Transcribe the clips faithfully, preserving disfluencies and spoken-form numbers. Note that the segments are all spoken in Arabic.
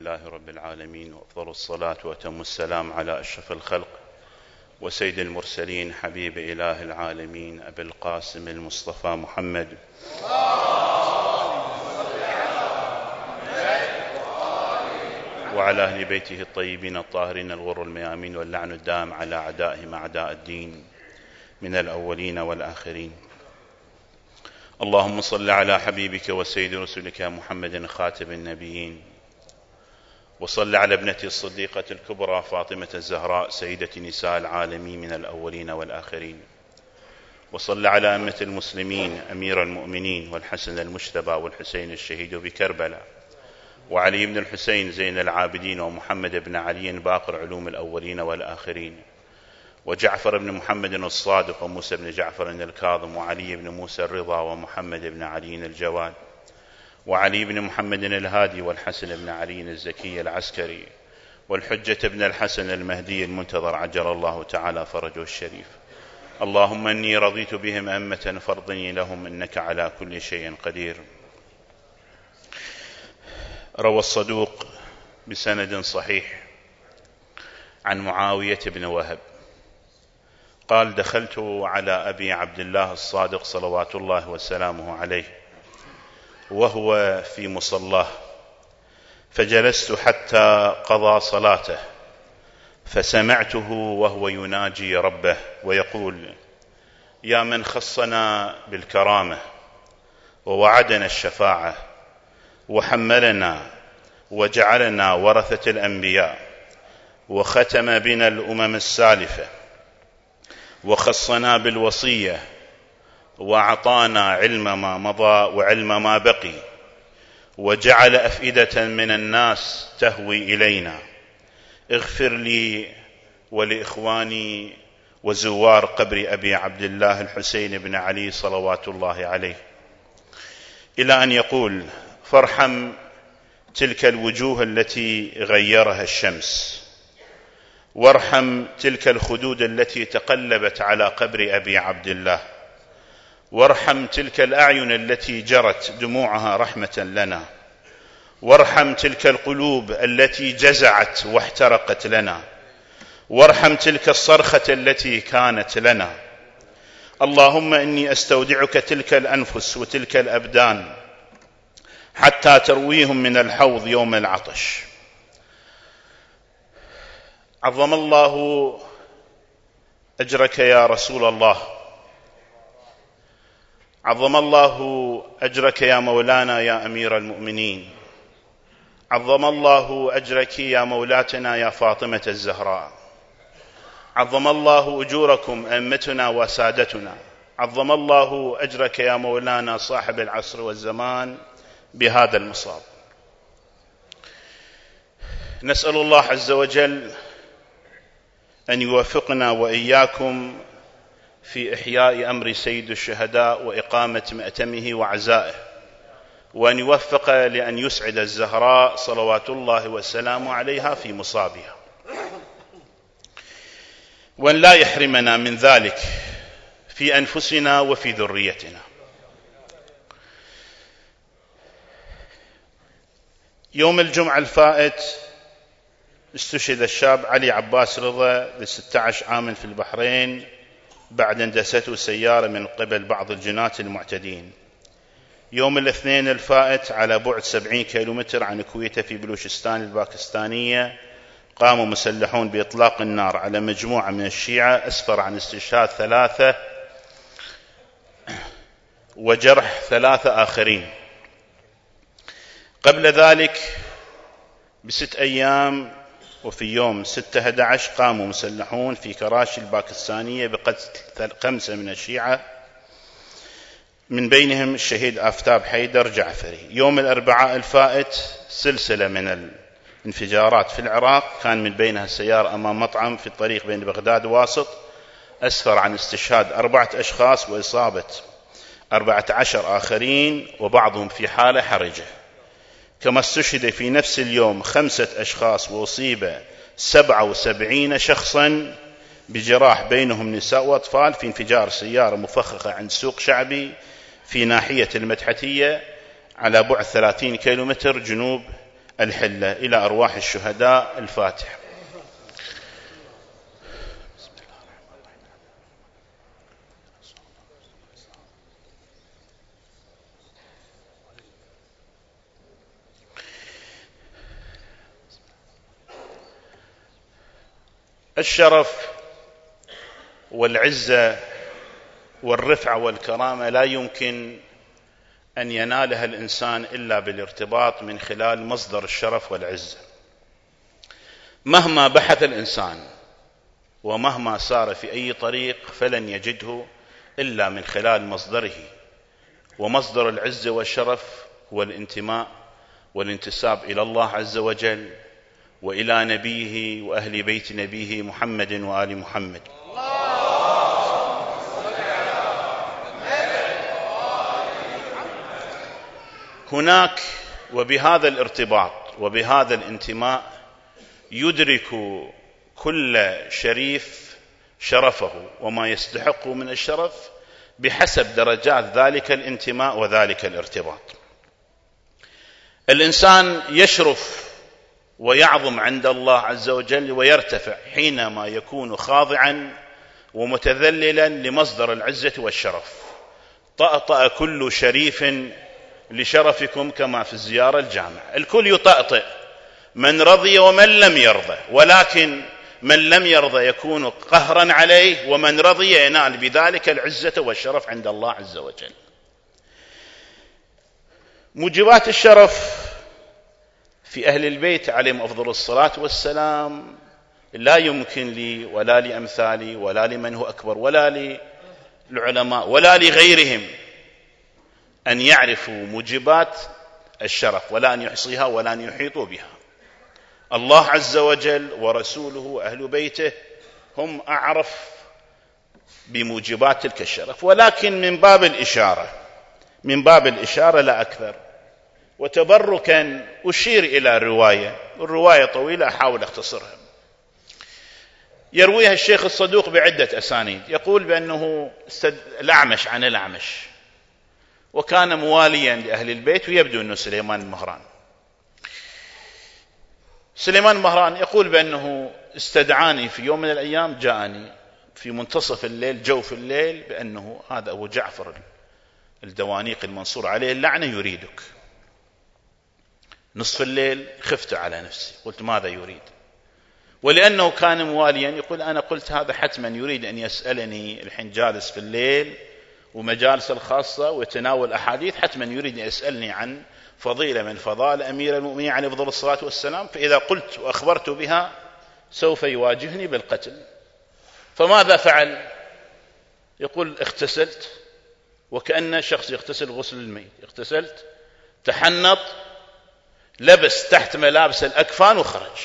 لله رب العالمين، وأفضل الصلاة وأتم السلام على أشرف الخلق وسيد المرسلين حبيب إله العالمين أبي القاسم المصطفى محمد وعلى أهل بيته الطيبين الطاهرين الغر الميامين، واللعن الدائم على أعدائهم أعداء الدين من الأولين والآخرين. اللهم صل على حبيبك وسيد رسلك محمد خاتم النبيين، وصل على ابنته الصديقة الكبرى فاطمة الزهراء سيدة نساء العالمين من الأولين والآخرين، وصل على أئمة المسلمين أمير المؤمنين والحسن المجتبى والحسين الشهيد بكربلاء، وعلي بن الحسين زين العابدين، ومحمد بن علي باقر علوم الأولين والآخرين، وجعفر بن محمد الصادق، وموسى بن جعفر الكاظم، وعلي بن موسى الرضا، ومحمد بن علي الجواد، وعلي بن محمد الهادي، والحسن بن علي الزكي العسكري، والحجة بن الحسن المهدي المنتظر عجل الله تعالى فرجه الشريف. اللهم إني رضيت بهم أمة فارضني لهم إنك على كل شيء قدير. روى الصدوق بسند صحيح عن معاوية بن وهب قال: دخلت على أبي عبد الله الصادق صلوات الله وسلامه عليه وهو في مصلاه، فجلست حتى قضى صلاته، فسمعته وهو يناجي ربه ويقول: يا من خصنا بالكرامة ووعدنا الشفاعة وحملنا وجعلنا ورثة الأنبياء، وختم بنا الأمم السالفة، وخصنا بالوصية، وأعطانا علم ما مضى وعلم ما بقي، وجعل أفئدة من الناس تهوي إلينا، اغفر لي ولإخواني وزوار قبر أبي عبد الله الحسين بن علي صلوات الله عليه، إلى أن يقول: فارحم تلك الوجوه التي غيرها الشمس، وارحم تلك الخدود التي تقلبت على قبر أبي عبد الله، وارحم تلك الأعين التي جرت دموعها رحمة لنا، وارحم تلك القلوب التي جزعت واحترقت لنا، وارحم تلك الصرخة التي كانت لنا. اللهم إني أستودعك تلك الأنفس وتلك الأبدان حتى ترويهم من الحوض يوم العطش. عظم الله أجرك يا رسول الله، عظم الله أجرك يا مولانا يا أمير المؤمنين، عظم الله أجرك يا مولاتنا يا فاطمة الزهراء، عظم الله أجوركم أئمتنا وسادتنا، عظم الله أجرك يا مولانا صاحب العصر والزمان بهذا المصاب. نسأل الله عز وجل أن يوفقنا وإياكم في إحياء أمر سيد الشهداء وإقامة مأتمه وعزائه، وأن يوفق لأن يسعد الزهراء صلوات الله والسلام عليها في مصابها، وأن لا يحرمنا من ذلك في أنفسنا وفي ذريتنا. يوم الجمعة الفائت استشهد الشاب علي عباس رضا لستة عشر عاما في البحرين بعد أن دسته سيارة من قبل بعض الجناة المعتدين. يوم الاثنين الفائت على بعد سبعين كيلومتر عن كويتا في بلوشستان الباكستانية قاموا مسلحون بإطلاق النار على مجموعة من الشيعة، أسفر عن استشهاد ثلاثة وجرح ثلاثة آخرين. قبل ذلك بست أيام وفي يوم ستة أحد عشر قاموا مسلحون في كراشي الباكستانية بقتل خمسة من الشيعة، من بينهم الشهيد آفتاب حيدر جعفري. يوم الأربعاء الفائت سلسلة من الانفجارات في العراق، كان من بينها سيارة أمام مطعم في الطريق بين بغداد وواسط، أسفر عن استشهاد أربعة أشخاص وإصابة أربعة عشر آخرين وبعضهم في حالة حرجة. كما استشهد في نفس اليوم خمسة أشخاص وأصيب سبعة وسبعين شخصا بجراح بينهم نساء وأطفال في انفجار سيارة مفخخة عند سوق شعبي في ناحية المدحتية على بعد ثلاثين كيلومتر جنوب الحلة. إلى أرواح الشهداء. الفاتحة. الشرف والعزة والرفعة والكرامة لا يمكن أن ينالها الإنسان إلا بالارتباط من خلال مصدر الشرف والعزة. مهما بحث الإنسان ومهما سار في أي طريق فلن يجده إلا من خلال مصدره، ومصدر العزة والشرف هو الانتماء والانتساب إلى الله عز وجل وإلى نبيه وأهل بيت نبيه محمد وآل محمد. هناك وبهذا الارتباط وبهذا الانتماء يدرك كل شريف شرفه وما يستحق من الشرف بحسب درجات ذلك الانتماء وذلك الارتباط. الإنسان يشرف ويعظم عند الله عز وجل ويرتفع حينما يكون خاضعا ومتذللا لمصدر العزة والشرف. طأطأ كل شريف لشرفكم كما في الزيارة الجامع. الكل يطأطئ، من رضي ومن لم يرضى، ولكن من لم يرضى يكون قهرا عليه، ومن رضي ينال بذلك العزة والشرف عند الله عز وجل. موجبات الشرف في أهل البيت عليهم أفضل الصلاة والسلام لا يمكن لي ولا لأمثالي ولا لمن هو أكبر ولا للعلماء ولا لغيرهم أن يعرفوا موجبات الشرف ولا أن يحصيها ولا أن يحيطوا بها. الله عز وجل ورسوله وأهل بيته هم أعرف بموجبات تلك الشرف، ولكن من باب الإشارة من باب الإشارة لا أكثر. وتبركا أشير إلى رواية، الرواية طويلة أحاول أختصرها. يرويها الشيخ الصدوق بعدة أسانيد، يقول بأنه الأعمش عن الأعمش، وكان مواليا لأهل البيت، ويبدو أنه سليمان المهران. سليمان المهران يقول بأنه استدعاني في يوم من الأيام، جاءني في منتصف الليل جوف الليل بأنه هذا أبو جعفر الدوانيق المنصور عليه اللعنة يريدك. نصف الليل خفت على نفسي، قلت ماذا يريد؟ ولأنه كان مواليا يقول أنا قلت هذا حتما يريد أن يسألني، الحين جالس في الليل ومجالس الخاصة ويتناول أحاديث، حتما يريد أن يسألني عن فضيلة من فضائل أمير المؤمنين عليه أفضل الصلاة والسلام، فإذا قلت وأخبرت بها سوف يواجهني بالقتل. فماذا فعل؟ يقول اغتسلت، وكأن شخص يغتسل غسل الميت، اغتسلت تحنط، لبس تحت ملابس الأكفان وخرج.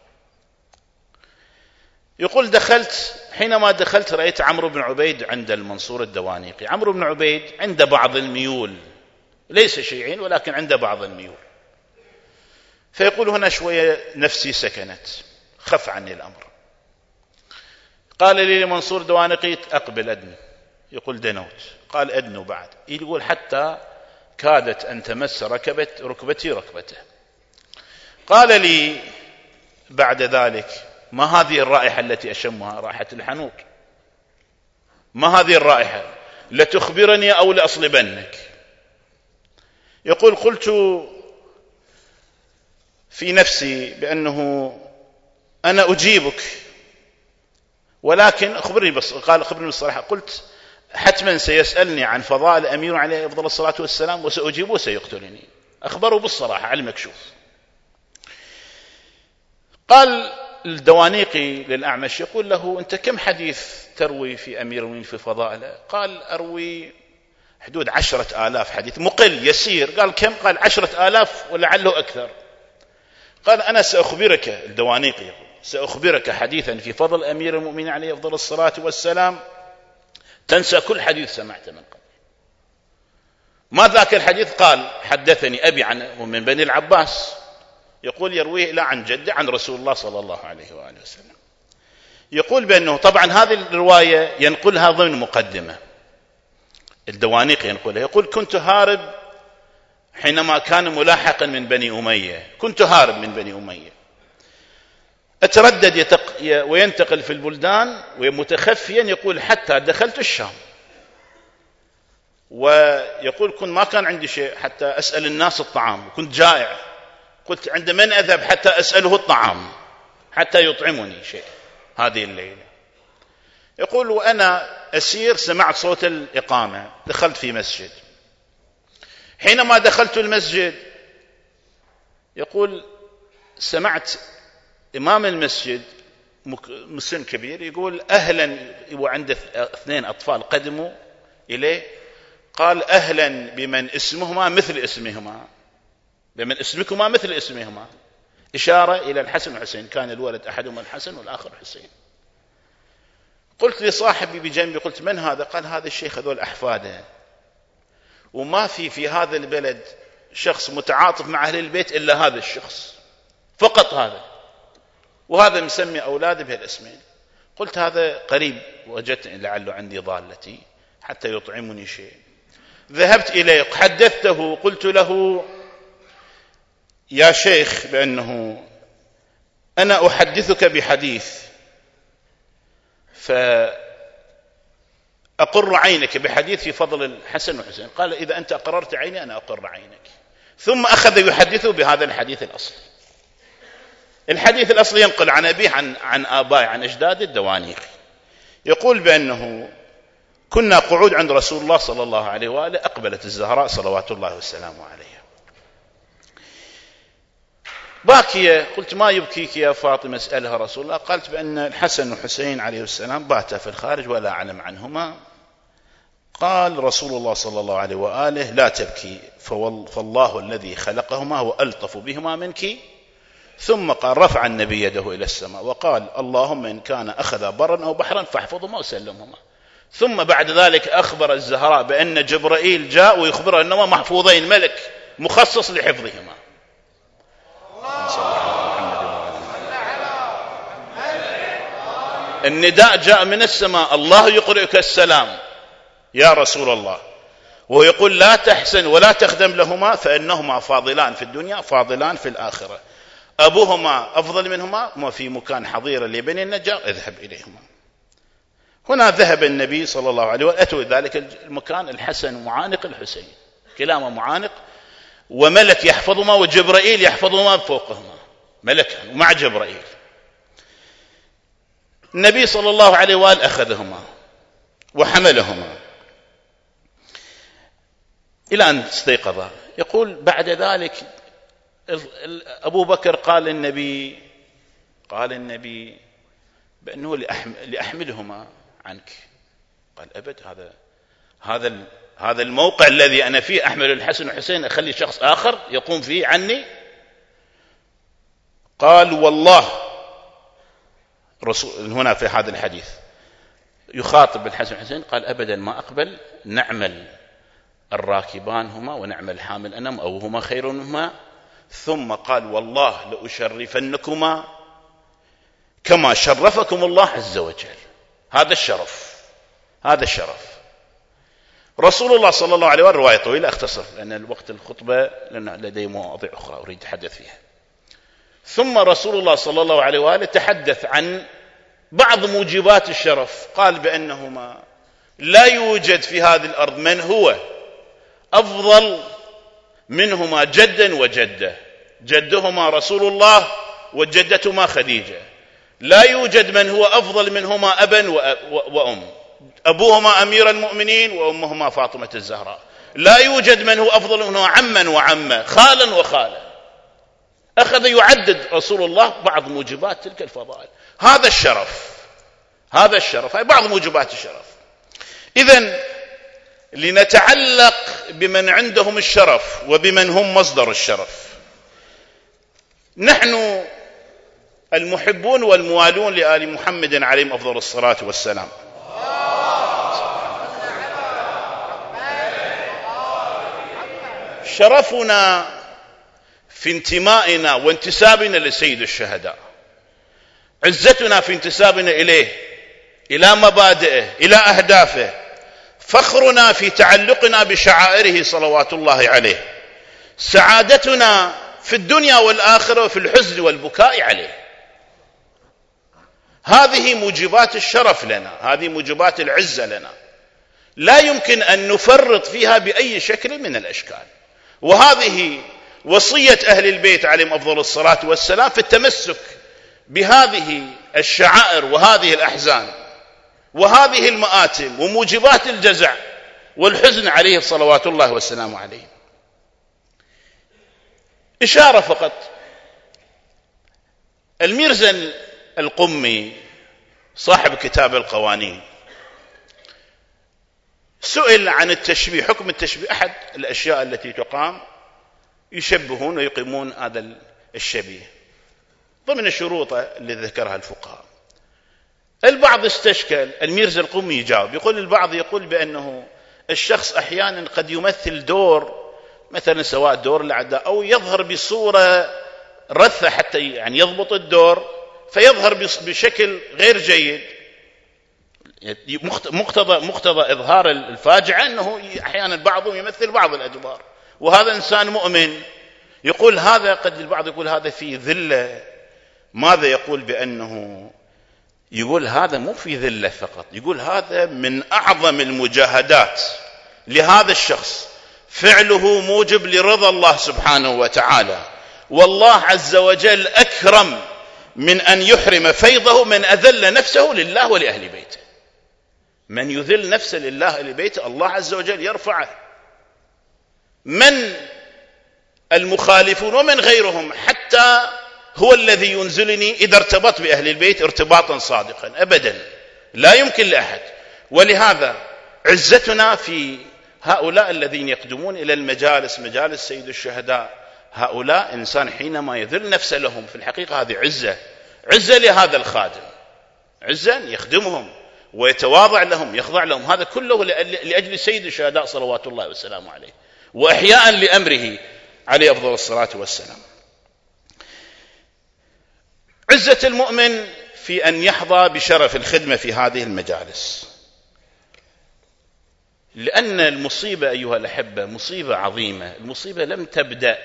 يقول دخلت، حينما دخلت رأيت عمرو بن عبيد عند المنصور الدوانيقي. عمرو بن عبيد عند بعض الميول، ليس شيعين ولكن عند بعض الميول. فيقول هنا شوية نفسي سكنت، خف عني الأمر. قال لي لمنصور الدوانيقي أقبل أدنو. يقول دنوت. قال أدنو بعد. يقول حتى كادت أن تمس ركبت ركبتي ركبته. قال لي بعد ذلك ما هذه الرائحة التي أشمها؟ رائحة الحنوط. ما هذه الرائحة؟ لتخبرني أو لأصلبنك. يقول قلت في نفسي بأنه أنا أجيبك، ولكن أخبرني بس. قال أخبرني بالصراحة. قلت حتما سيسألني عن فضائل أمير عليه أفضل الصلاة والسلام وسأجيبه وسيقتلني. أخبره بالصراحة على المكشوف. قال الدوانيقي للأعمش يقول له أنت كم حديث تروي في أمير المؤمنين في فضائله؟ قال أروي حدود عشرة آلاف حديث، مقل يسير. قال كم؟ قال عشرة آلاف ولعله أكثر. قال أنا سأخبرك، الدوانيقي يقول سأخبرك حديثا في فضل أمير المؤمنين عليه أفضل الصلاة والسلام تنسى كل حديث سمعت من قبل. ما ذاك الحديث؟ قال حدثني أبي عن من بني العباس، يقول يرويه إلى عن جده عن رسول الله صلى الله عليه وآله وسلم. يقول بأنه طبعا هذه الرواية ينقلها ضمن مقدمة، الدوانيق ينقلها. يقول كنت هارب حينما كان ملاحقا من بني أمية، كنت هارب من بني أمية، أتردد يتق... وينتقل في البلدان ومتخفيا، يقول حتى دخلت الشام، ويقول كنت ما كان عندي شيء حتى أسأل الناس الطعام، كنت جائع، قلت عند من أذهب حتى أسأله الطعام حتى يطعمني شيء هذه الليلة. يقول وأنا أسير سمعت صوت الإقامة، دخلت في مسجد، حينما دخلت المسجد يقول سمعت إمام المسجد مسن كبير يقول أهلا، وعنده اثنين أطفال قدموا إليه، قال أهلا بمن اسمهما مثل اسمهما، بمن اسمكما مثل اسمهما، إشارة إلى الحسن والحسين، كان الولد أحدهما الحسن والآخر الحسين. قلت لصاحبي بجنبي قلت من هذا؟ قال هذا الشيخ هذول أحفاده، وما في في هذا البلد شخص متعاطف مع أهل البيت إلا هذا الشخص فقط، هذا وهذا مسمي أولاده بهالاسمين. قلت هذا قريب، وجدت لعله عندي ضالتي حتى يطعمني شيء. ذهبت إليه حدثته، قلت له يا شيخ بأنه أنا أحدثك بحديث فأقر عينك بحديث في فضل الحسن والحسين. قال إذا أنت أقررت عيني أنا أقر عينك. ثم أخذ يحدثه بهذا الحديث الأصلي. الحديث الأصلي ينقل عن أبيه عن, عن آبائي عن أجدادي الدوانيق، يقول بأنه كنا قعود عند رسول الله صلى الله عليه وآله، أقبلت الزهراء صلوات الله والسلام عليها باكية. قلت ما يبكيك يا فاطمة؟ اسألها رسول الله. قالت بأن الحسن والحسين عليه السلام باتا في الخارج ولا أعلم عنهما. قال رسول الله صلى الله عليه وآله لا تبكي فالله الذي خلقهما هو ألطف بهما منك. ثم قال رفع النبي يده إلى السماء وقال اللهم إن كان أخذ برا أو بحرا فاحفظهما وسلمهما. ثم بعد ذلك أخبر الزهراء بأن جبرائيل جاء ويخبر أنهما محفوظين، ملك مخصص لحفظهما. النداء جاء من السماء، الله يقرئك السلام يا رسول الله، ويقول لا تحسن ولا تخدم لهما فإنهما فاضلان في الدنيا فاضلان في الآخرة، أبوهما أفضل منهما وما في مكان حظيرة لبني النجار اذهب إليهما. هنا ذهب النبي صلى الله عليه وسلم، أتوا ذلك المكان الحسن معانق الحسين، كلاهما معانق، وملك يحفظهما وجبرائيل يحفظهما فوقهما، ملك ومع جبرائيل. النبي صلى الله عليه وآله أخذهما وحملهما إلى أن استيقظا. يقول بعد ذلك أبو بكر قال للنبي قال النبي بأنه لأحملهما عنك. قال أبد، هذا هذا هذا الموقع الذي أنا فيه أحمل الحسن والحسين أخلي شخص آخر يقوم فيه عني؟ قال والله رسول هنا في هذا الحديث يخاطب الحسن والحسين، قال أبدا ما أقبل، نعمل الراكبان هما ونعمل الحامل أنم أو هما خير منهما. ثم قال والله لأشرفنكما كما شرفكم الله عز وجل. هذا الشرف، هذا الشرف. رسول الله صلى الله عليه وسلم، رواية طويلة أختصر لأن الوقت الخطبة لأن لدي مواضيع أخرى أريد أتحدث فيها. ثم رسول الله صلى الله عليه وآله تحدث عن بعض موجبات الشرف، قال بأنهما لا يوجد في هذه الأرض من هو أفضل منهما جدا وجدة، جدهما رسول الله وجدتهما خديجة. لا يوجد من هو أفضل منهما أبا وأم، أبوهما أمير المؤمنين وأمهما فاطمة الزهراء. لا يوجد من هو أفضل منهما عما وعمة، خالا وخالة. أخذ يعدد رسول الله بعض موجبات تلك الفضائل. هذا الشرف، هذا الشرف، هذه بعض موجبات الشرف. إذن لنتعلق بمن عندهم الشرف وبمن هم مصدر الشرف. نحن المحبون والموالون لآل محمد عليهم أفضل الصلاة والسلام، شرفنا في انتمائنا وانتسابنا لسيد الشهداء، عزتنا في انتسابنا إليه، إلى مبادئه، إلى أهدافه، فخرنا في تعلقنا بشعائره صلوات الله عليه، سعادتنا في الدنيا والآخرة وفي الحزن والبكاء عليه. هذه موجبات الشرف لنا، هذه موجبات العزة لنا، لا يمكن أن نفرط فيها بأي شكل من الأشكال. وهذه وصية أهل البيت عليهم أفضل الصلاة والسلام في التمسك بهذه الشعائر وهذه الأحزان وهذه المآتم وموجبات الجزع والحزن عليه صلوات الله والسلام عليه. إشارة فقط. الميرزا القمي صاحب كتاب القوانين سئل عن التشبيه، حكم التشبيه، أحد الأشياء التي تقام يشبهون ويقيمون هذا الشبيه ضمن الشروط اللي ذكرها الفقهاء. البعض استشكل، الميرزا القمي يجاوب، يقول البعض يقول بأنه الشخص أحيانا قد يمثل دور، مثلا سواء دور الأعداء أو يظهر بصورة رثة حتى يعني يضبط الدور فيظهر بشكل غير جيد. مقتضى مقتضى إظهار الفاجعة أنه أحيانا بعضهم يمثل بعض الأدوار، وهذا إنسان مؤمن. يقول هذا، قد البعض يقول هذا في ذلة. ماذا يقول؟ بأنه يقول هذا مو في ذلة فقط، يقول هذا من أعظم المجاهدات لهذا الشخص، فعله موجب لرضا الله سبحانه وتعالى، والله عز وجل أكرم من أن يحرم فيضه من أذل نفسه لله ولأهل بيته. من يذل نفسه لله ولأهل بيته الله عز وجل يرفعه. من المخالفون ومن غيرهم، حتى هو الذي ينزلني إذا ارتبط بأهل البيت ارتباطا صادقا، أبدا لا يمكن لأحد. ولهذا عزتنا في هؤلاء الذين يقدمون إلى المجالس، مجالس سيد الشهداء، هؤلاء إنسان حينما يذل نفسه لهم في الحقيقة هذه عزة، عزة لهذا الخادم، عزة يخدمهم ويتواضع لهم، يخضع لهم، هذا كله لأجل سيد الشهداء صلوات الله والسلام عليه، وإحياء لأمره عليه أفضل الصلاة والسلام. عزة المؤمن في أن يحظى بشرف الخدمة في هذه المجالس، لأن المصيبة أيها الأحبة مصيبة عظيمة. المصيبة لم تبدأ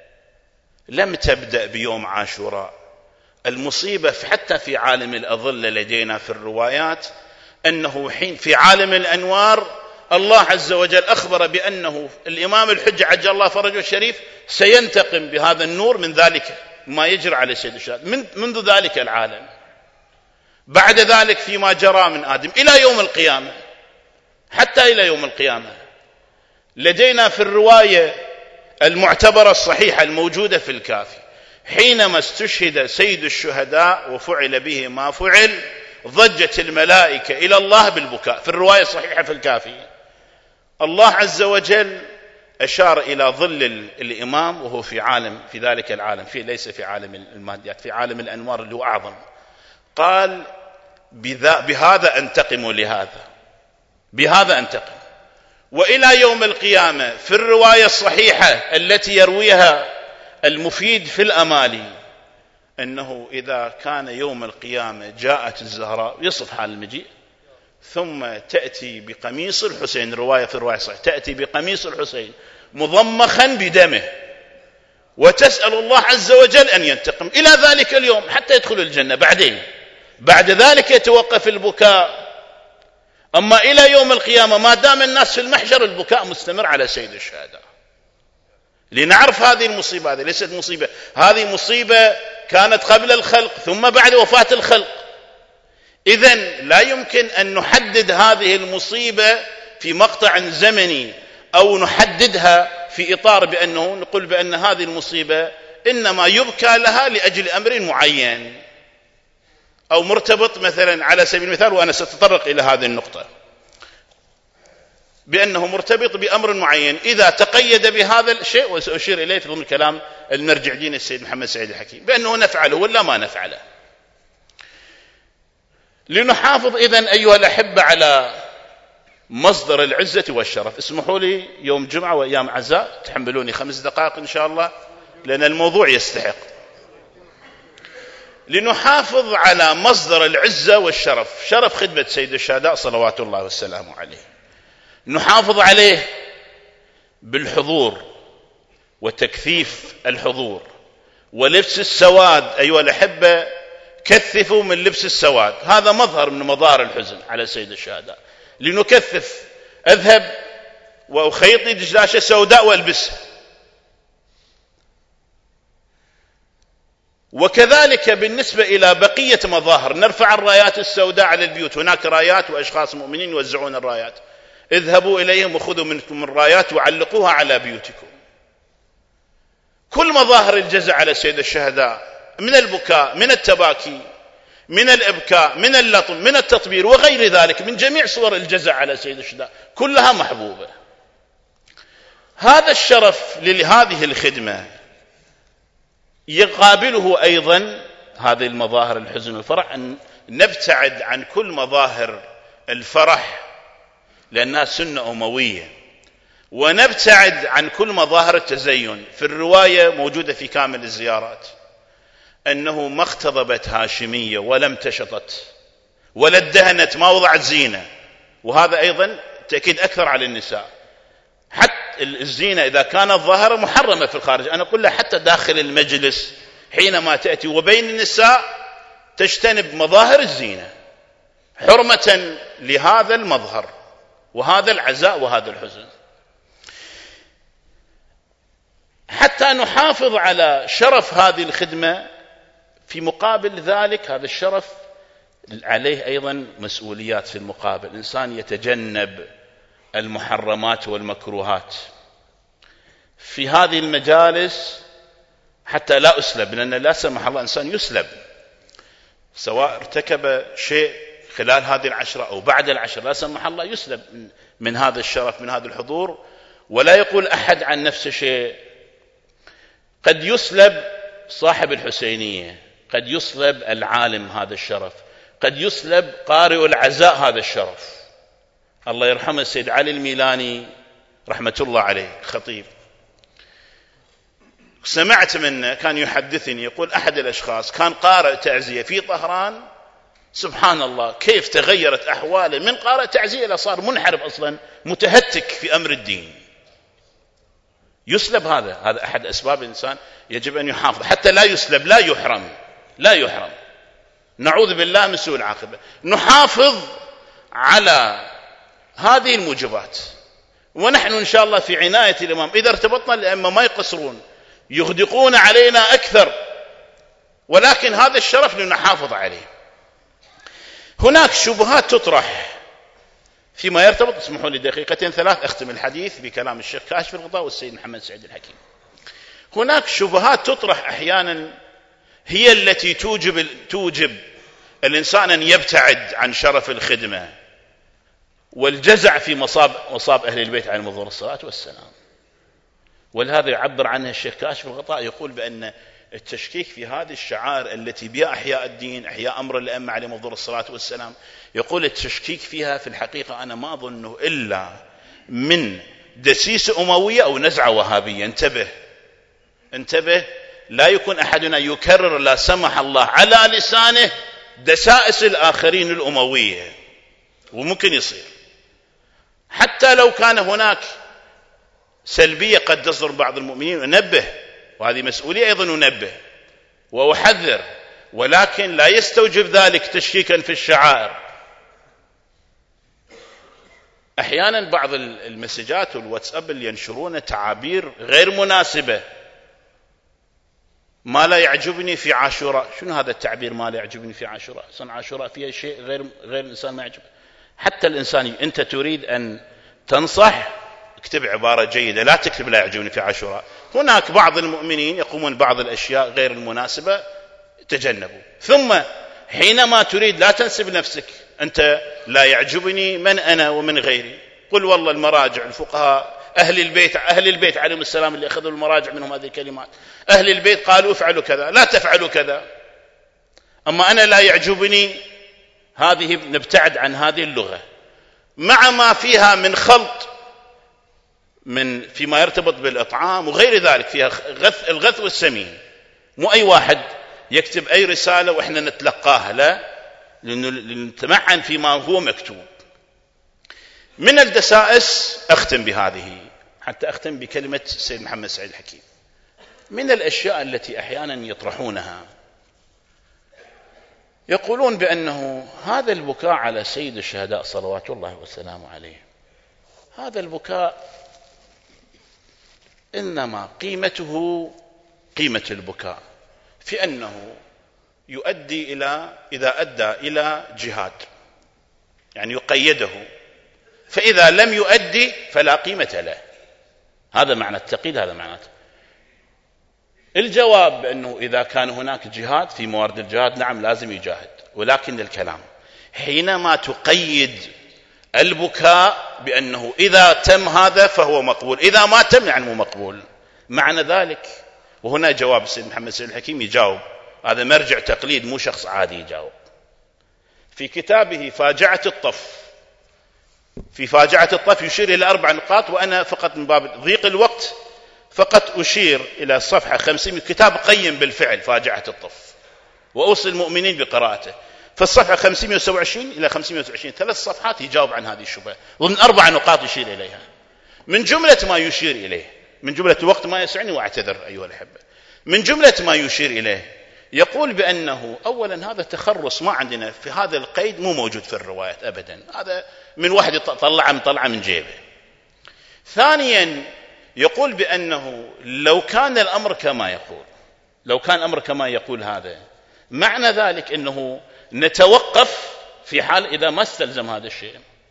لم تبدأ بيوم عاشوراء. المصيبة حتى في عالم الأظلة لدينا في الروايات أنه حين في عالم الأنوار الله عز وجل أخبر بأنه الإمام الحجة عجل الله فرجه الشريف سينتقم بهذا النور من ذلك ما يجري على سيد الشهداء من منذ ذلك العالم. بعد ذلك فيما جرى من آدم إلى يوم القيامة، حتى إلى يوم القيامة لدينا في الرواية المعتبرة الصحيحة الموجودة في الكافي حينما استشهد سيد الشهداء وفعل به ما فعل ضجت الملائكة إلى الله بالبكاء. في الرواية الصحيحة في الكافي الله عز وجل أشار إلى ظل الإمام وهو في عالم، في ذلك العالم، في ليس في عالم الماديات، في عالم الأنوار اللي هو أعظم. قال بهذا أنتقم لهذا، بهذا أنتقم. وإلى يوم القيامة في الرواية الصحيحة التي يرويها المفيد في الأمالي أنه إذا كان يوم القيامة جاءت الزهراء، يصف حال المجيء، ثم تأتي بقميص الحسين، رواية في الرواية الصحيحة، تأتي بقميص الحسين مضمخا بدمه وتسأل الله عز وجل أن ينتقم إلى ذلك اليوم حتى يدخل الجنة. بعدين بعد ذلك يتوقف البكاء. أما إلى يوم القيامة ما دام الناس في المحشر البكاء مستمر على سيد الشهداء. لنعرف هذه المصيبة، هذه ليست مصيبة، هذه مصيبة كانت قبل الخلق ثم بعد وفاة الخلق. إذن لا يمكن أن نحدد هذه المصيبة في مقطع زمني أو نحددها في إطار بأنه نقول بأن هذه المصيبة إنما يبكى لها لأجل أمر معين أو مرتبط مثلا على سبيل المثال، وأنا سأتطرق إلى هذه النقطة، بأنه مرتبط بأمر معين إذا تقيد بهذا الشيء، وسأشير إليه في ضمن كلام المرجع دين السيد محمد سعيد الحكيم بأنه نفعله ولا ما نفعله. لنحافظ إذن أيها الأحبة على مصدر العزة والشرف. اسمحوا لي يوم جمعة وأيام عزاء تحملوني خمس دقائق إن شاء الله لأن الموضوع يستحق. لنحافظ على مصدر العزة والشرف، شرف خدمة سيد الشهداء صلوات الله والسلام عليه، نحافظ عليه بالحضور وتكثيف الحضور ولبس السواد. أيها الأحبة، كثفوا من لبس السواد، هذا مظهر من مظاهر الحزن على سيد الشهداء. لنكثف، أذهب وأخيطي دشداشة سوداء وألبسها. وكذلك بالنسبة إلى بقية مظاهر، نرفع الرايات السوداء على البيوت. هناك رايات وأشخاص مؤمنين يوزعون الرايات، اذهبوا إليهم وخذوا منكم الرايات وعلقوها على بيوتكم. كل مظاهر الجزع على سيد الشهداء، من البكاء، من التباكي، من الإبكاء، من اللطم، من التطبير وغير ذلك، من جميع صور الجزع على سيد الشهداء، كلها محبوبة. هذا الشرف لهذه الخدمة يقابله أيضا هذه المظاهر الحزن والفرح، أن نبتعد عن كل مظاهر الفرح لأنها سنة أموية، ونبتعد عن كل مظاهر التزين. في الرواية موجودة في كامل الزيارات أنه ما اختضبت هاشمية ولا امتشطت ولا ادهنت، ما وضعت زينة. وهذا أيضا تأكيد أكثر على النساء. حتى الزينة إذا كانت ظاهرة محرمة في الخارج، أنا أقول لها حتى داخل المجلس حينما تأتي وبين النساء تجتنب مظاهر الزينة حرمة لهذا المظهر وهذا العزاء وهذا الحزن، حتى نحافظ على شرف هذه الخدمة. في مقابل ذلك هذا الشرف عليه أيضا مسؤوليات. في المقابل الإنسان يتجنب المحرمات والمكروهات في هذه المجالس حتى لا أسلب، لأن لا سمح الله إنسان يسلب سواء ارتكب شيء خلال هذه العشرة أو بعد العشرة، لا سمح الله يسلب من, من هذا الشرف، من هذا الحضور. ولا يقول أحد عن نفسه شيء. قد يسلب صاحب الحسينية، قد يسلب العالم هذا الشرف، قد يسلب قارئ العزاء هذا الشرف. الله يرحمه السيد علي الميلاني رحمة الله عليه خطيب، سمعت منه كان يحدثني، يقول أحد الأشخاص كان قارئ تعزية في طهران، سبحان الله كيف تغيرت أحواله من قارئ تعزية إلى صار منحرف أصلا، متهتك في أمر الدين. يسلب هذا هذا أحد أسباب الإنسان يجب أن يحافظ حتى لا يسلب، لا يحرم، لا يحرم، نعوذ بالله من سوء العاقبة. نحافظ على هذه الموجبات، ونحن إن شاء الله في عناية الإمام. إذا ارتبطنا الأئمة ما يقصرون، يغدقون علينا أكثر، ولكن هذا الشرف لنحافظ عليه. هناك شبهات تطرح فيما يرتبط، اسمحوا لي دقيقتين ثلاث أختم الحديث بكلام الشيخ كاشف الغطاء والسيد محمد سعيد الحكيم. هناك شبهات تطرح أحيانا هي التي توجب توجب الإنسان أن يبتعد عن شرف الخدمة والجزع في مصاب مصاب أهل البيت عليهم أفضل الصلاة والسلام. ولهذا يعبر عنها الشيخ كاشف الغطاء، يقول بأن التشكيك في هذه الشعائر التي بها إحياء الدين، إحياء أمر الأئمة عليهم أفضل الصلاة والسلام، يقول التشكيك فيها في الحقيقة أنا ما أظنه إلا من دسيسة أموية أو نزعة وهابية. انتبه انتبه، لا يكون أحدنا يكرر لا سمح الله على لسانه دسائس الآخرين الأموية، وممكن يصير حتى لو كان هناك سلبية قد تصدر بعض المؤمنين. ننبه، وهذه مسؤولية أيضا ننبه وأحذر، ولكن لا يستوجب ذلك تشكيكا في الشعائر. أحيانا بعض المسجات والواتساب اللي ينشرون تعابير غير مناسبة، ما لا يعجبني في عاشوراء. شنو هذا التعبير ما لا يعجبني في عاشوراء؟ صنع عاشوراء فيها شيء غير غير الإنسان ما يعجبه. حتى الإنسان أنت تريد أن تنصح، اكتب عبارة جيدة، لا تكتب لا يعجبني في عاشوراء. هناك بعض المؤمنين يقومون بعض الأشياء غير المناسبة، تجنبوا. ثم حينما تريد لا تنسب نفسك، أنت لا يعجبني من أنا ومن غيري، قل والله المراجع الفقهاء أهل البيت أهل البيت عليهم السلام اللي أخذوا المراجع منهم هذه الكلمات، أهل البيت قالوا افعلوا كذا، لا تفعلوا كذا. أما أنا لا يعجبني، هذه نبتعد عن هذه اللغة مع ما فيها من خلط من فيما يرتبط بالإطعام وغير ذلك، فيها غث الغث والسمين. مو أي واحد يكتب أي رسالة وإحنا نتلقاها، لا، لنتمعن فيما هو مكتوب. من الدسائس أختم بهذه، حتى أختم بكلمة السيد محمد سعيد الحكيم. من الأشياء التي أحيانا يطرحونها، يقولون بأنه هذا البكاء على سيد الشهداء صلوات الله وسلامه عليه، هذا البكاء إنما قيمته قيمة البكاء في أنه يؤدي إلى إذا أدى إلى جهاد، يعني يقيده، فإذا لم يؤدي فلا قيمة له. هذا معنى التقييد، هذا معنى. الجواب بأنه إذا كان هناك جهاد في موارد الجهاد نعم لازم يجاهد، ولكن الكلام حينما تقيد البكاء بأنه إذا تم هذا فهو مقبول، إذا ما تم يعني مو مقبول، معنى ذلك. وهنا جواب السيد محمد سيد الحكيم يجاوب، هذا مرجع تقليد مو شخص عادي يجاوب في كتابه فاجعة الطف. في فاجعة الطف يشير إلى أربع نقاط، وأنا فقط من باب ضيق الوقت فقط أشير إلى الصفحة خمسين. كتاب قيم بالفعل فاجعة الطف، وأوصي المؤمنين بقراءته. فالصفحة خمسمائة وسبعة وعشرين إلى خمسمائة وعشرين ثلاث صفحات يجاوب عن هذه الشبهة ضمن أربع نقاط يشير إليها. من جملة ما يشير إليه، من جملة الوقت ما يسعني وأعتذر أيها الأحبة، من جملة ما يشير إليه يقول بأنه أولا هذا تخرص ما عندنا في هذا القيد، مو موجود في الروايات أبدا، هذا من واحد طلع من طلع من جيبه. ثانيا يقول بأنه لو كان الأمر كما يقول، لو كان الأمر كما يقول هذا، معنى ذلك أنه نتوقف في حال إذا ما استلزم هذا الشيء.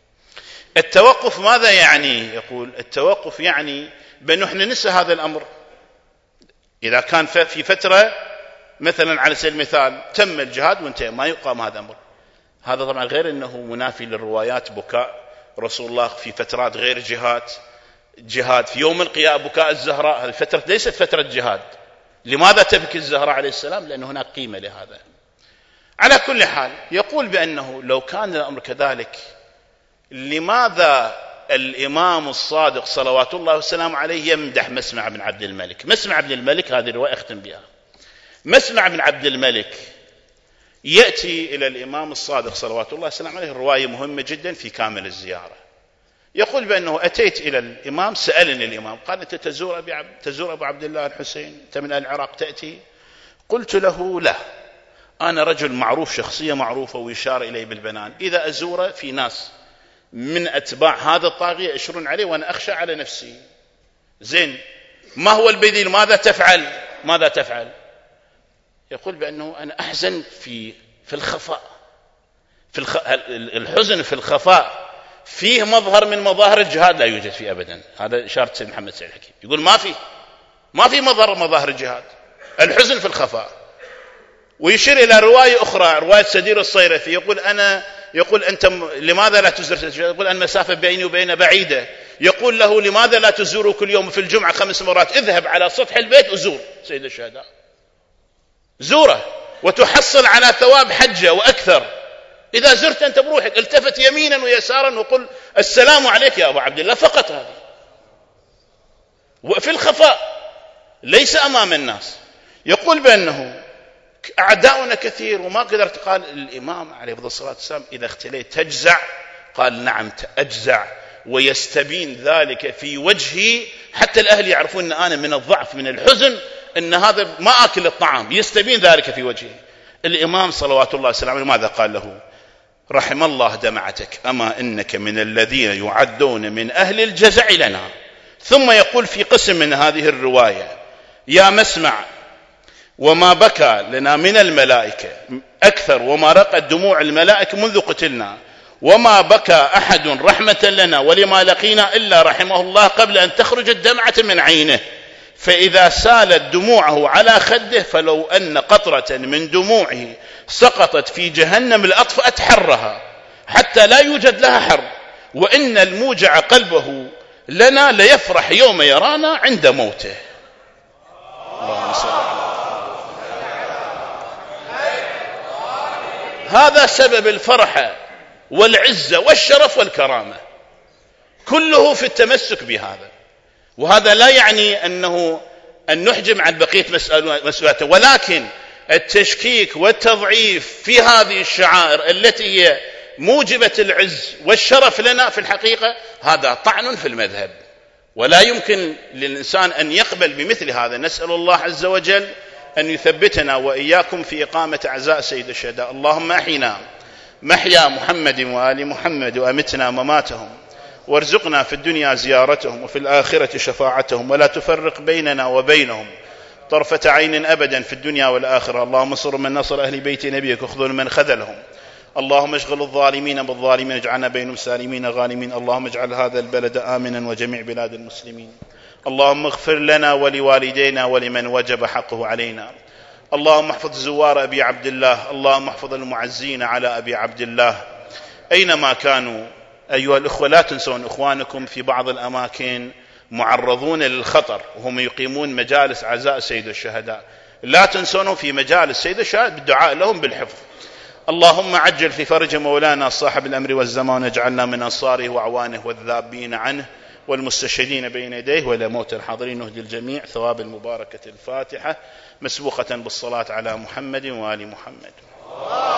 التوقف ماذا يعني؟ يقول التوقف يعني بأنه احنا ننسى هذا الأمر. إذا كان في فترة مثلا على سبيل المثال تم الجهاد وانتهى ما يقام هذا الأمر، هذا طبعا غير أنه منافي للروايات. بكاء رسول الله في فترات غير جهاد، جهاد في يوم القيامة، بكاء الزهراء هذه فترة ليست فترة جهاد. لماذا تبكي الزهراء عليه السلام؟ لأن هناك قيمة لهذا. على كل حال يقول بأنه لو كان الأمر كذلك، لماذا الإمام الصادق صلوات الله وسلامه عليه يمدح مسمع بن عبد الملك؟ مسمع بن الملك هذه الرواية أختم بها. مسمع بن عبد الملك يأتي إلى الإمام الصادق صلوات الله وسلامه عليه، الرواية مهمة جدا في كامل الزيارة. يقول بأنه أتيت إلى الإمام، سألني الإمام قال أنت تزور أبي عبد تزور أبو عبد الله الحسين، أنت من العراق تأتي؟ قلت له لا، أنا رجل معروف، شخصية معروفة، ويشار إلي بالبنان، إذا أزوره في ناس من أتباع هذا الطاغية يشرون عليه وأنا أخشى على نفسي. زين، ما هو البديل؟ ماذا تفعل؟ ماذا تفعل؟ يقول بأنه أنا أحزن في في الخفاء، في الخ... الحزن في الخفاء فيه مظهر من مظاهر الجهاد لا يوجد فيه أبدا. هذا إشارة سيد محمد سيد الحكيم، يقول ما في ما في مظهر مظاهر الجهاد، الحزن في الخفاء. ويشير إلى رواية أخرى، رواية سدير الصيرفي، يقول أنا يقول أنت لماذا لا تزور؟ يقول المسافة بيني وبينه بعيدة. يقول له لماذا لا تزور كل يوم في الجمعة خمس مرات؟ اذهب على سطح البيت وزور سيد الشهداء، زوره وتحصل على ثواب حجة وأكثر. إذا زرت أنت بروحك التفت يمينا ويسارا وقل السلام عليك يا أبو عبد الله، فقط هذا، وفي الخفاء ليس أمام الناس. يقول بأنه أعداؤنا كثير وما قدرت. قال الإمام عليه الصلاة والسلام إذا اختليت تجزع؟ قال نعم أجزع، ويستبين ذلك في وجهي حتى الأهل يعرفون أن أنا من الضعف من الحزن أن هذا ما أكل الطعام، يستبين ذلك في وجهي. الإمام صلوات الله وسلامه ماذا قال له؟ رحم الله دمعتك، أما إنك من الذين يعدون من أهل الجزع لنا. ثم يقول في قسم من هذه الرواية يا مسمع، وما بكى لنا من الملائكة أكثر وما رقت دموع الملائكة منذ قتلنا، وما بكى أحد رحمة لنا ولما لقينا إلا رحمه الله قبل أن تخرج الدمعة من عينه، فإذا سالت دموعه على خده فلو أن قطرة من دموعه سقطت في جهنم لأطفأت حرها حتى لا يوجد لها حر، وإن الموجع قلبه لنا ليفرح يوم يرانا عند موته. اللهم صل على هذا سبب الفرحة والعزة والشرف والكرامة، كله في التمسك بهذا. وهذا لا يعني أنه أن نحجم عن بقية مسؤولياته، ولكن التشكيك والتضعيف في هذه الشعائر التي هي موجبة العز والشرف لنا في الحقيقة هذا طعن في المذهب، ولا يمكن للإنسان أن يقبل بمثل هذا. نسأل الله عز وجل أن يثبتنا وإياكم في إقامة أعزاء سيد الشهداء. اللهم أحينا محيا محمد وآل محمد وأمتنا مماتهم، وارزقنا في الدنيا زيارتهم وفي الآخرة شفاعتهم، ولا تفرق بيننا وبينهم طرفة عين أبدا في الدنيا والآخرة. اللهم انصر من نصر أهل بيت نبيك واخذل من خذلهم. اللهم اشغل الظالمين بالظالمين، اجعلنا بينهم سالمين غانمين. اللهم اجعل هذا البلد آمنا وجميع بلاد المسلمين. اللهم اغفر لنا ولوالدينا ولمن وجب حقه علينا. اللهم احفظ زوار أبي عبد الله. اللهم احفظ المعزين على أبي عبد الله أينما كانوا. أيها الأخوة، لا تنسون إخوانكم في بعض الأماكن معرضون للخطر وهم يقيمون مجالس عزاء سيد الشهداء، لا تنسونهم في مجالس سيد الشهداء بالدعاء لهم بالحفظ. اللهم عجل في فرج مولانا صاحب الأمر والزمان، واجعلنا من أنصاره وأعوانه والذابين عنه والمستشهدين بين يديه وإلى موت الحاضرين. نهدي الجميع ثواب المباركة الفاتحة مسبوقة بالصلاة على محمد وآل محمد.